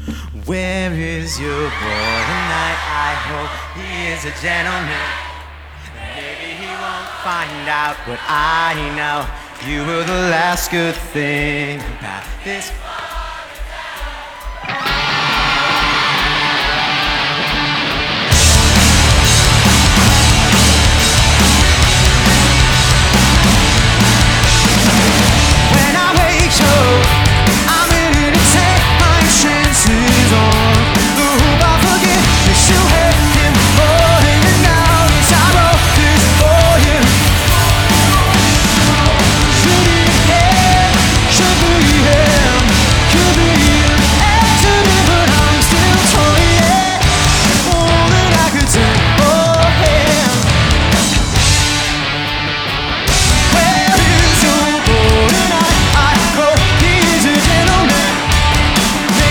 Where is your boy tonight? I hope he is a gentleman. Maybe he won't find out what I know. You were the last good thing about this